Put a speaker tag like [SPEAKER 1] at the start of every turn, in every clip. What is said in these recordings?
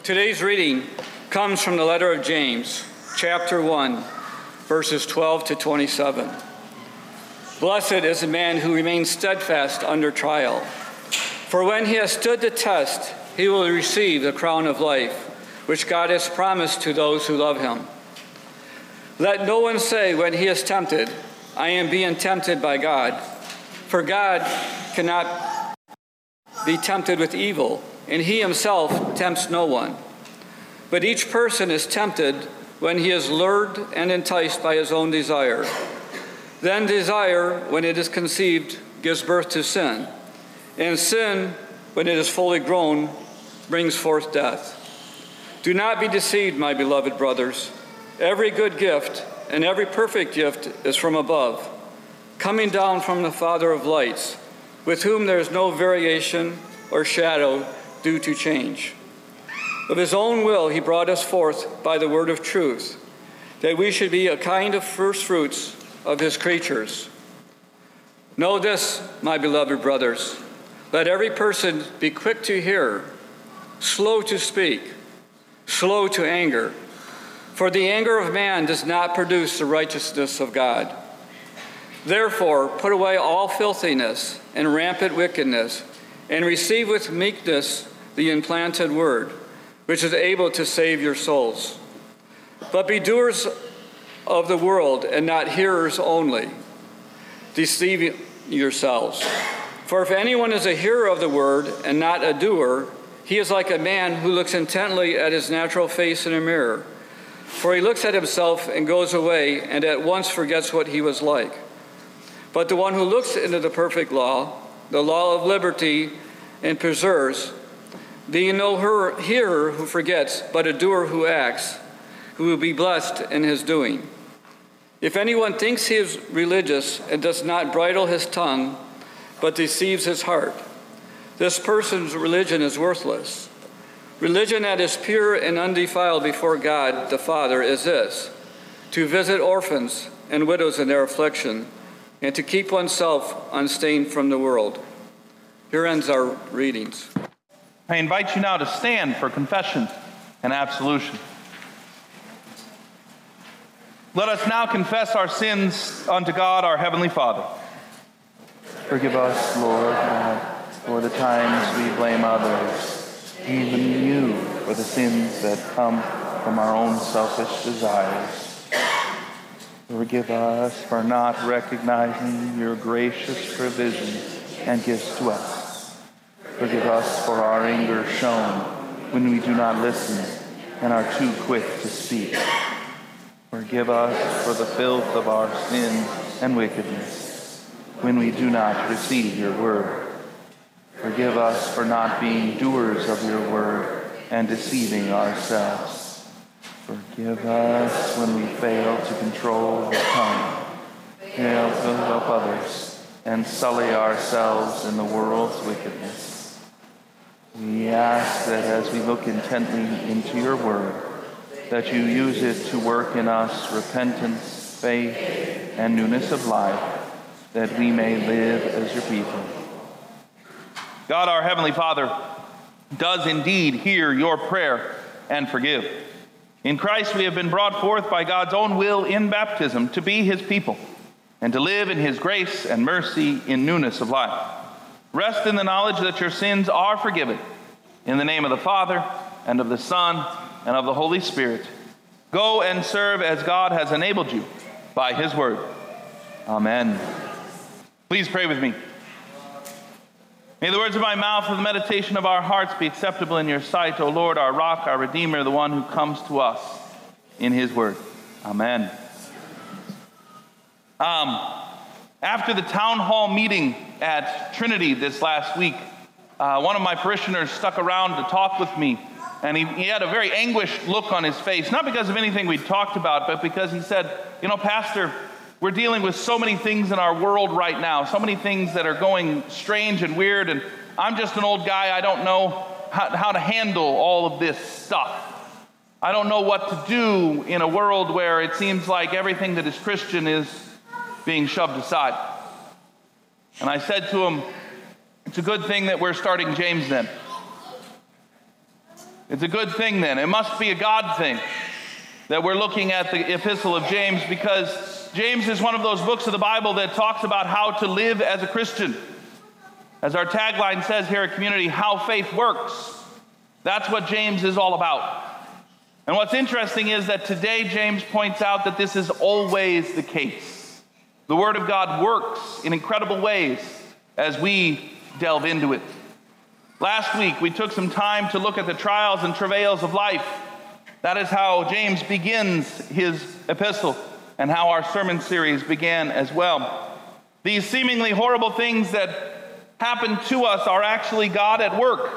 [SPEAKER 1] Today's reading comes from the letter of James, chapter 1, verses 12 to 27. Blessed is the man who remains steadfast under trial, for when he has stood the test, he will receive the crown of life, which God has promised to those who love him. Let no one say when he is tempted, I am being tempted by God, for God cannot be tempted with evil, and he himself tempts no one. But each person is tempted when he is lured and enticed by his own desire. Then desire, when it is conceived, gives birth to sin. And sin, when it is fully grown, brings forth death. Do not be deceived, my beloved brothers. Every good gift and every perfect gift is from above, coming down from the Father of lights, with whom there is no variation or shadow due to change. Of his own will he brought us forth by the word of truth, that we should be a kind of first fruits of his creatures. Know this, my beloved brothers, let every person be quick to hear, slow to speak, slow to anger, for the anger of man does not produce the righteousness of God. Therefore, put away all filthiness and rampant wickedness, and receive with meekness the implanted word, which is able to save your souls. But be doers of the word and not hearers only, deceiving yourselves. For if anyone is a hearer of the word and not a doer, he is like a man who looks intently at his natural face in a mirror. For he looks at himself and goes away and at once forgets what he was like. But the one who looks into the perfect law, the law of liberty, and preserves, being no hearer who forgets, but a doer who acts, who will be blessed in his doing. If anyone thinks he is religious and does not bridle his tongue, but deceives his heart, this person's religion is worthless. Religion that is pure and undefiled before God the Father is this: to visit orphans and widows in their affliction, and to keep oneself unstained from the world. Here ends our readings.
[SPEAKER 2] I invite you now to stand for confession and absolution. Let us now confess our sins unto God, our Heavenly Father.
[SPEAKER 3] Forgive us, Lord God, for the times we blame others, even you, for the sins that come from our own selfish desires. Forgive us for not recognizing your gracious provisions and gifts to us. Forgive us for our anger shown when we do not listen and are too quick to speak. Forgive us for the filth of our sin and wickedness when we do not receive your word. Forgive us for not being doers of your word and deceiving ourselves. Forgive us when we fail to control the tongue, fail to help others, and sully ourselves in the world's wickedness. We ask that as we look intently into your word, that you use it to work in us repentance, faith, and newness of life, that we may live as your people.
[SPEAKER 2] God, our Heavenly Father, does indeed hear your prayer and forgive. In Christ we have been brought forth by God's own will in baptism to be his people and to live in his grace and mercy in newness of life. Rest in the knowledge that your sins are forgiven. In the name of the Father, and of the Son, and of the Holy Spirit, go and serve as God has enabled you by his word. Amen. Please pray with me. May the words of my mouth and the meditation of our hearts be acceptable in your sight, O Lord, our rock, our Redeemer, the one who comes to us in his word. Amen. After the town hall meeting at Trinity this last week, one of my parishioners stuck around to talk with me, and he had a very anguished look on his face, not because of anything we'd talked about, but because he said, Pastor, we're dealing with so many things in our world right now, so many things that are going strange and weird, and I'm just an old guy. I don't know how to handle all of this stuff. I don't know what to do in a world where it seems like everything that is Christian is being shoved aside. And I said to him, it's a good thing that we're starting James then. It's a good thing then. It must be a God thing that we're looking at the epistle of James, because James is one of those books of the Bible that talks about how to live as a Christian. As our tagline says here at Community, how faith works. That's what James is all about. And what's interesting is that today James points out that this is always the case. The Word of God works in incredible ways as we delve into it. Last week, we took some time to look at the trials and travails of life. That is how James begins his epistle, and how our sermon series began as well. These seemingly horrible things that happen to us are actually God at work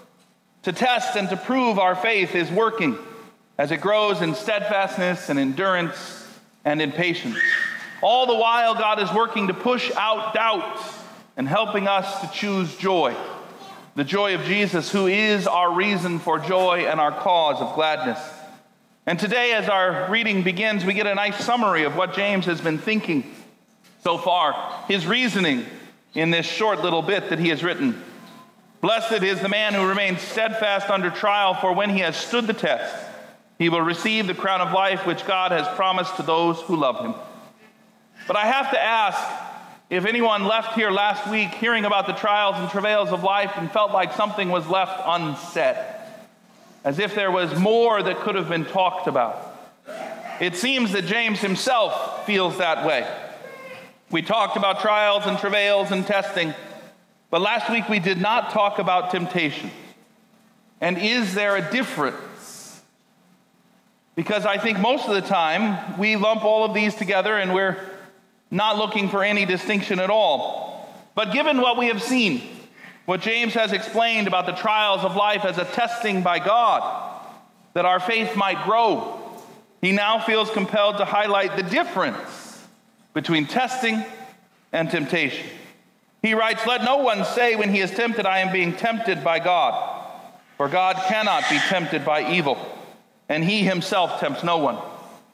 [SPEAKER 2] to test and to prove our faith is working as it grows in steadfastness and endurance and in patience. All the while, God is working to push out doubt and helping us to choose joy. The joy of Jesus, who is our reason for joy and our cause of gladness. And today, as our reading begins, we get a nice summary of what James has been thinking so far, his reasoning in this short little bit that he has written. Blessed is the man who remains steadfast under trial, for when he has stood the test, he will receive the crown of life which God has promised to those who love him. But I have to ask, if anyone left here last week hearing about the trials and travails of life and felt like something was left unsaid, as if there was more that could have been talked about. It seems that James himself feels that way. We talked about trials and travails and testing, but last week we did not talk about temptation. And is there a difference? Because I think most of the time we lump all of these together and we're not looking for any distinction at all. But given what we have seen, what James has explained about the trials of life as a testing by God, that our faith might grow, he now feels compelled to highlight the difference between testing and temptation. He writes, "Let no one say when he is tempted, I am being tempted by God. For God cannot be tempted by evil, and he himself tempts no one."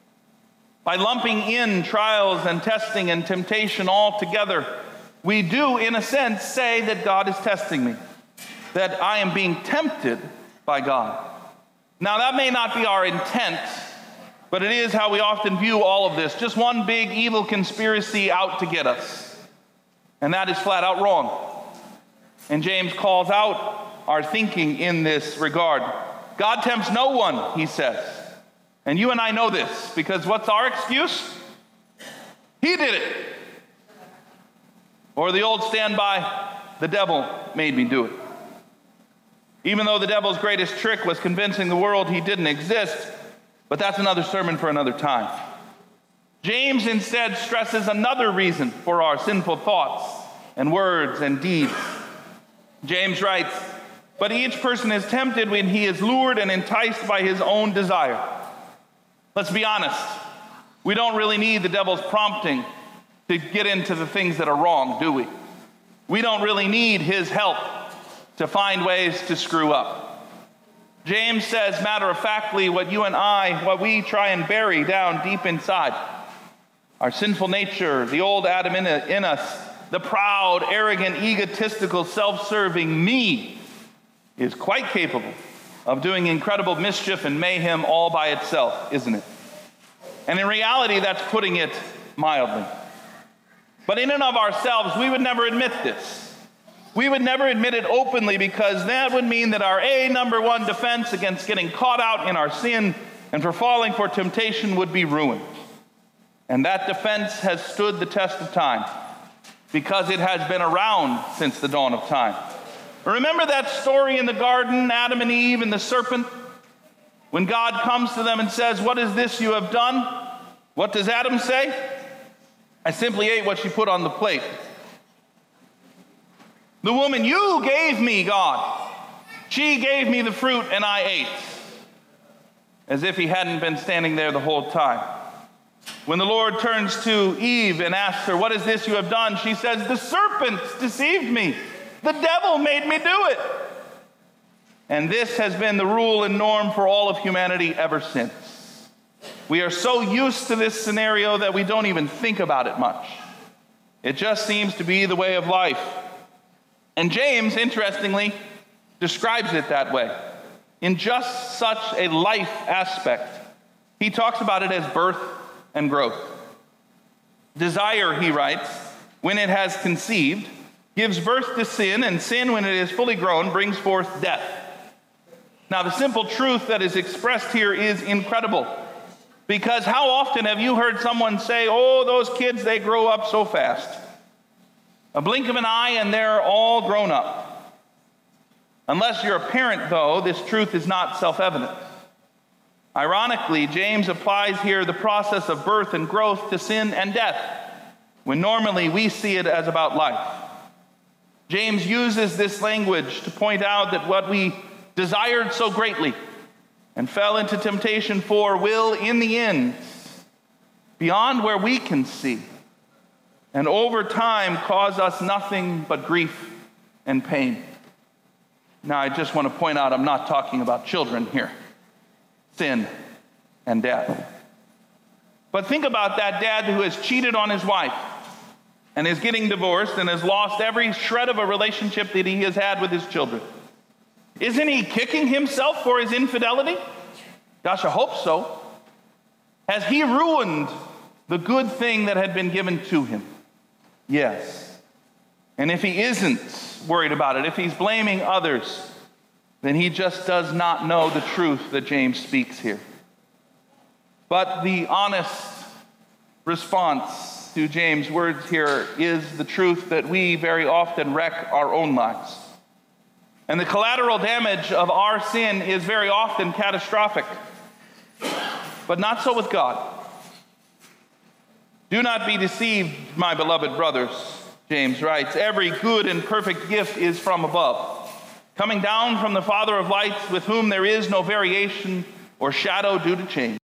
[SPEAKER 2] By lumping in trials and testing and temptation all together, we do, in a sense, say that God is testing me, that I am being tempted by God. Now, that may not be our intent, but it is how we often view all of this. Just one big evil conspiracy out to get us. And that is flat out wrong. And James calls out our thinking in this regard. God tempts no one, he says. And you and I know this, because what's our excuse? He did it. Or the old standby, the devil made me do it. Even though the devil's greatest trick was convincing the world he didn't exist, but that's another sermon for another time. James instead stresses another reason for our sinful thoughts and words and deeds. James writes, "But each person is tempted when he is lured and enticed by his own desire." Let's be honest, we don't really need the devil's prompting to get into the things that are wrong, do we? We don't really need his help to find ways to screw up. James says, matter-of-factly, what we try and bury down deep inside. Our sinful nature, the old Adam in us, the proud, arrogant, egotistical, self-serving me is quite capable of doing incredible mischief and mayhem all by itself, isn't it? And in reality, that's putting it mildly. But in and of ourselves, we would never admit this. We would never admit it openly, because that would mean that our number one defense against getting caught out in our sin and for falling for temptation would be ruined. And that defense has stood the test of time, because it has been around since the dawn of time. Remember that story in the garden, Adam and Eve and the serpent? When God comes to them and says, "What is this you have done?" What does Adam say? "I simply ate what she put on the plate." "The woman you gave me, God, she gave me the fruit and I ate." As if he hadn't been standing there the whole time. When the Lord turns to Eve and asks her, "What is this you have done?" she says, "The serpent deceived me. The devil made me do it." And this has been the rule and norm for all of humanity ever since. We are so used to this scenario that we don't even think about it much. It just seems to be the way of life. And James, interestingly, describes it that way. in just such a life aspect. He talks about it as birth and growth. Desire, he writes, when it has conceived, gives birth to sin, and sin, when it is fully grown, brings forth death. Now, the simple truth that is expressed here is incredible, because how often have you heard someone say, "Oh, those kids, they grow up so fast. A blink of an eye and they're all grown up." Unless you're a parent, though, this truth is not self-evident. Ironically, James applies here the process of birth and growth to sin and death, when normally we see it as about life. James uses this language to point out that what we desired so greatly and fell into temptation for will, in the end, beyond where we can see, and over time cause us nothing but grief and pain. Now, I just want to point out I'm not talking about children here. Sin and death. But think about that dad who has cheated on his wife and is getting divorced and has lost every shred of a relationship that he has had with his children. Isn't he kicking himself for his infidelity? Gosh, I hope so. Has he ruined the good thing that had been given to him? Yes. And if he isn't worried about it, if he's blaming others, then he just does not know the truth that James speaks here. But the honest response to James' words here is the truth that we very often wreck our own lives. And the collateral damage of our sin is very often catastrophic. But not so with God. Do not be deceived, my beloved brothers, James writes. Every good and perfect gift is from above, coming down from the Father of lights, with whom there is no variation or shadow due to change.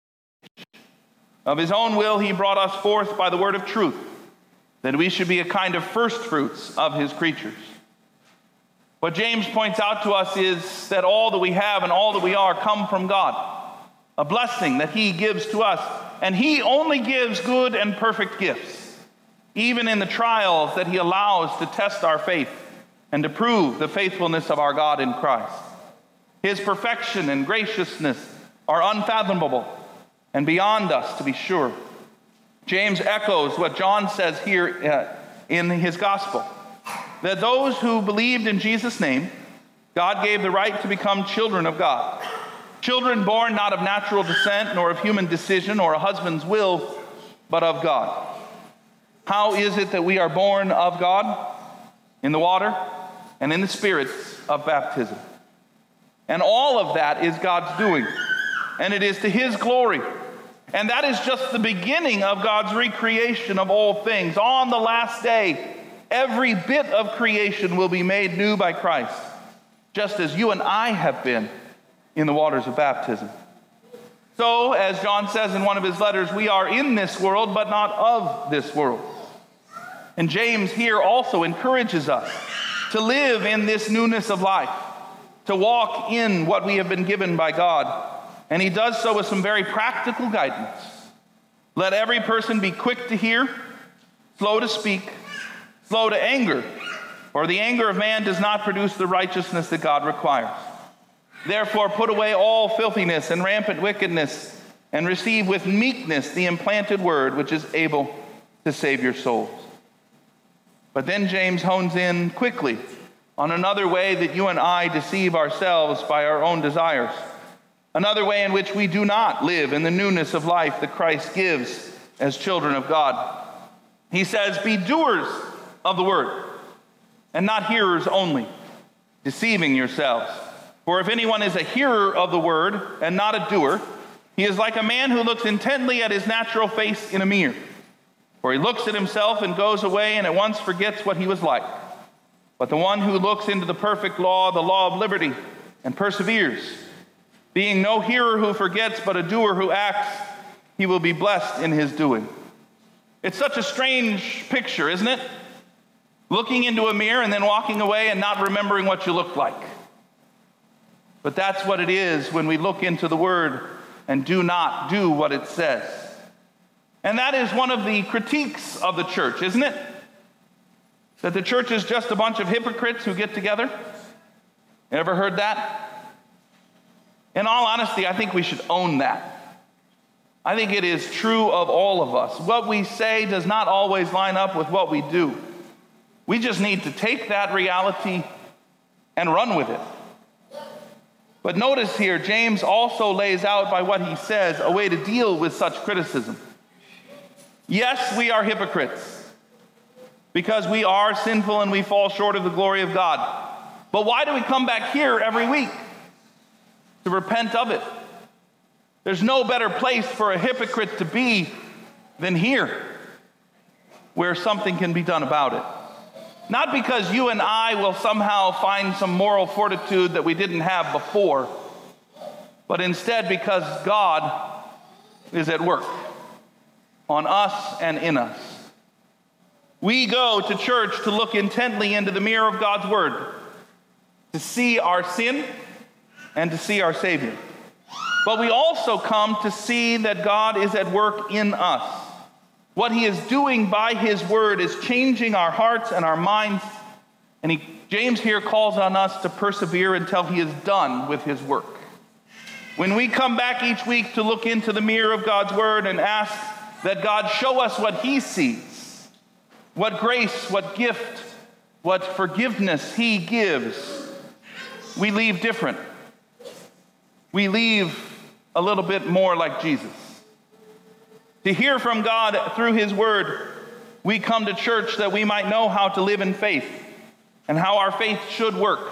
[SPEAKER 2] Of his own will he brought us forth by the word of truth, that we should be a kind of first fruits of his creatures. What James points out to us is that all that we have and all that we are come from God, a blessing that he gives to us. And he only gives good and perfect gifts, even in the trials that he allows to test our faith and to prove the faithfulness of our God in Christ. His perfection and graciousness are unfathomable and beyond us, to be sure. James echoes what John says here in his gospel, that those who believed in Jesus' name, God gave the right to become children of God. Children born not of natural descent, nor of human decision or a husband's will, but of God. How is it that we are born of God? In the water and in the Spirit of baptism. And all of that is God's doing, and it is to his glory. And that is just the beginning of God's recreation of all things. On the last day, every bit of creation will be made new by Christ, just as you and I have been in the waters of baptism. So, as John says in one of his letters, we are in this world, but not of this world. And James here also encourages us to live in this newness of life, to walk in what we have been given by God. And he does so with some very practical guidance. Let every person be quick to hear, slow to speak, slow to anger, for the anger of man does not produce the righteousness that God requires. Therefore, put away all filthiness and rampant wickedness, and receive with meekness the implanted word, which is able to save your souls. But then James hones in quickly on another way that you and I deceive ourselves by our own desires, another way in which we do not live in the newness of life that Christ gives as children of God. He says, be doers of the word, and not hearers only, deceiving yourselves. For if anyone is a hearer of the word and not a doer, he is like a man who looks intently at his natural face in a mirror. For he looks at himself and goes away and at once forgets what he was like. But the one who looks into the perfect law, the law of liberty, and perseveres, being no hearer who forgets, but a doer who acts, he will be blessed in his doing. It's such a strange picture, isn't it? Looking into a mirror and then walking away and not remembering what you look like. But that's what it is when we look into the Word and do not do what it says. And that is one of the critiques of the church, isn't it? That the church is just a bunch of hypocrites who get together. You ever heard that? In all honesty, I think we should own that. I think it is true of all of us. What we say does not always line up with what we do. We just need to take that reality and run with it. But notice here, James also lays out by what he says a way to deal with such criticism. Yes, we are hypocrites because we are sinful and we fall short of the glory of God. But why do we come back here every week? To repent of it. There's no better place for a hypocrite to be than here, where something can be done about it. Not because you and I will somehow find some moral fortitude that we didn't have before, but instead because God is at work on us and in us. We go to church to look intently into the mirror of God's Word, to see our sin and to see our Savior. But we also come to see that God is at work in us. What he is doing by his word is changing our hearts and our minds. And James here calls on us to persevere until he is done with his work. When we come back each week to look into the mirror of God's word and ask that God show us what he sees, what grace, what gift, what forgiveness he gives, we leave different. We leave a little bit more like Jesus. To hear from God through his word, we come to church that we might know how to live in faith and how our faith should work,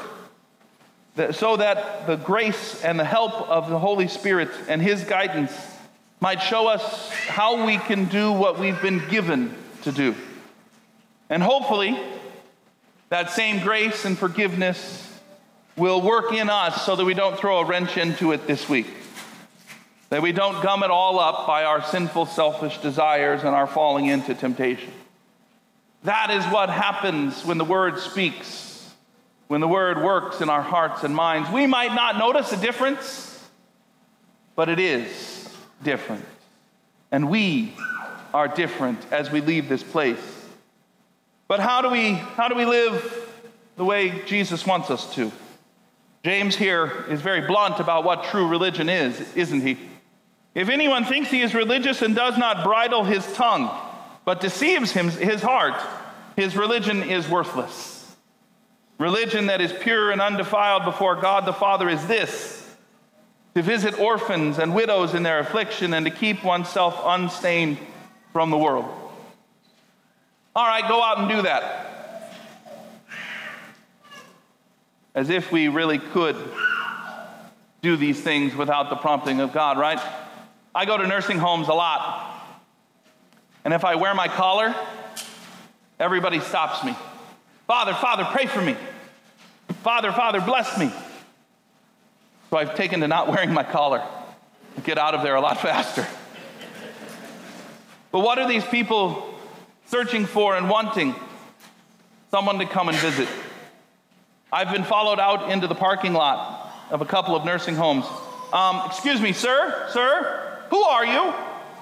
[SPEAKER 2] so that the grace and the help of the Holy Spirit and his guidance might show us how we can do what we've been given to do. And hopefully, that same grace and forgiveness will work in us so that we don't throw a wrench into it this week. That we don't gum it all up by our sinful, selfish desires and our falling into temptation. That is what happens when the Word speaks, when the Word works in our hearts and minds. We might not notice a difference, but it is different. And we are different as we leave this place. But how do we live the way Jesus wants us to? James here is very blunt about what true religion is, isn't he? If anyone thinks he is religious and does not bridle his tongue, but deceives his heart, his religion is worthless. Religion that is pure and undefiled before God the Father is this: to visit orphans and widows in their affliction and to keep oneself unstained from the world. All right, go out and do that. As if we really could do these things without the prompting of God, right? I go to nursing homes a lot. And if I wear my collar, everybody stops me. Father, Father, pray for me. Father, Father, bless me. So I've taken to not wearing my collar. I get out of there a lot faster. But what are these people searching for and wanting? Someone to come and visit. I've been followed out into the parking lot of a couple of nursing homes. Excuse me, sir, who are you?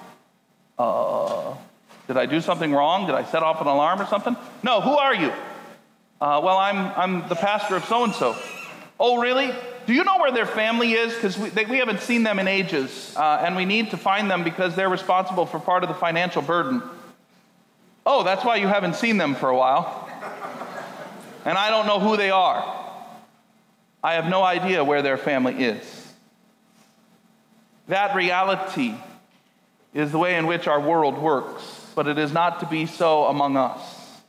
[SPEAKER 2] Did I do something wrong? Did I set off an alarm or something? No, who are you? Well, I'm the pastor of so-and-so. Oh, really? Do you know where their family is? Because we haven't seen them in ages, and we need to find them because they're responsible for part of the financial burden. Oh, that's why you haven't seen them for a while. And I don't know who they are. I have no idea where their family is. That reality is the way in which our world works, but it is not to be so among us.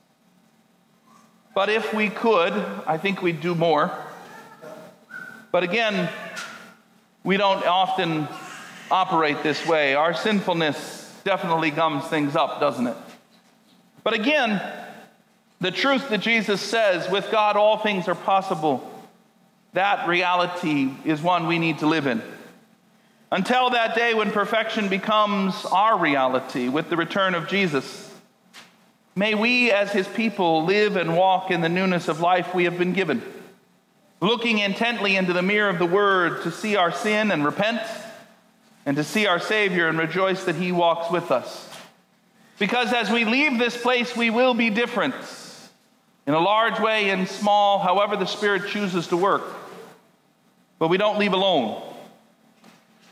[SPEAKER 2] But if we could, I think we'd do more. But again, we don't often operate this way. Our sinfulness definitely gums things up, doesn't it? But again, the truth that Jesus says, with God all things are possible, that reality is one we need to live in. Until that day when perfection becomes our reality with the return of Jesus, may we as his people live and walk in the newness of life we have been given, looking intently into the mirror of the Word to see our sin and repent, and to see our Savior and rejoice that he walks with us. Because as we leave this place, we will be different. In a large way, in small, however the Spirit chooses to work. But we don't leave alone.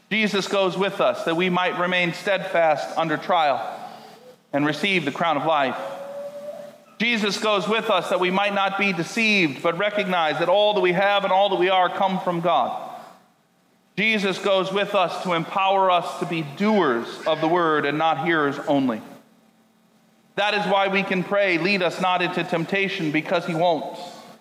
[SPEAKER 2] Jesus goes with us that we might remain steadfast under trial and receive the crown of life. Jesus goes with us that we might not be deceived, but recognize that all that we have and all that we are come from God. Jesus goes with us to empower us to be doers of the word and not hearers only. That is why we can pray, lead us not into temptation, because he won't.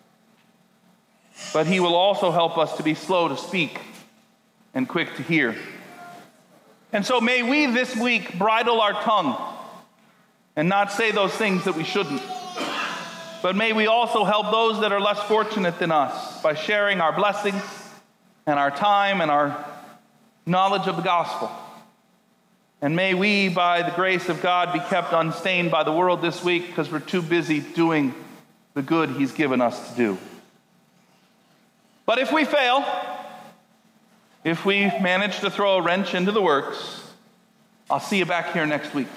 [SPEAKER 2] But he will also help us to be slow to speak and quick to hear. And so may we this week bridle our tongue and not say those things that we shouldn't. But may we also help those that are less fortunate than us by sharing our blessings and our time and our knowledge of the gospel. And may we, by the grace of God, be kept unstained by the world this week because we're too busy doing the good he's given us to do. But if we fail, if we manage to throw a wrench into the works, I'll see you back here next week.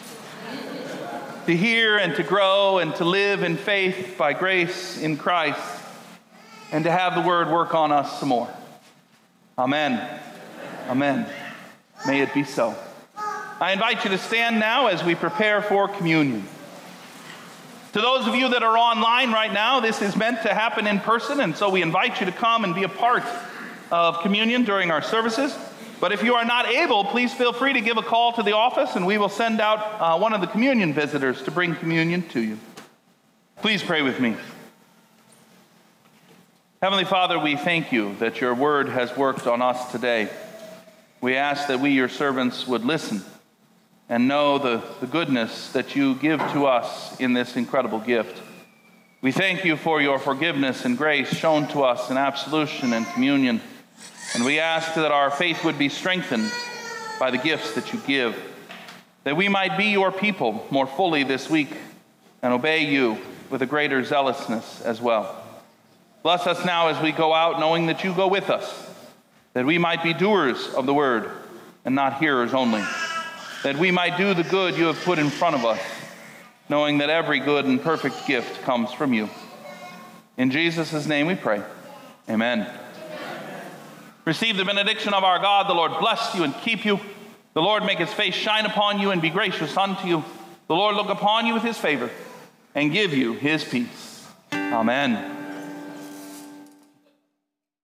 [SPEAKER 2] To hear and to grow and to live in faith by grace in Christ, and to have the word work on us some more. Amen. Amen. May it be so. I invite you to stand now as we prepare for communion. To those of you that are online right now, this is meant to happen in person, and so we invite you to come and be a part of communion during our services. But if you are not able, please feel free to give a call to the office, and we will send out one of the communion visitors to bring communion to you. Please pray with me. Heavenly Father, we thank you that your word has worked on us today. We ask that we, your servants, would listen and know the goodness that you give to us in this incredible gift. We thank you for your forgiveness and grace shown to us in absolution and communion. And we ask that our faith would be strengthened by the gifts that you give, that we might be your people more fully this week and obey you with a greater zealousness as well. Bless us now as we go out, knowing that you go with us, that we might be doers of the word and not hearers only, that we might do the good you have put in front of us, knowing that every good and perfect gift comes from you. In Jesus' name we pray. Amen. Receive the benediction of our God. The Lord bless you and keep you. The Lord make his face shine upon you and be gracious unto you. The Lord look upon you with his favor and give you his peace. Amen.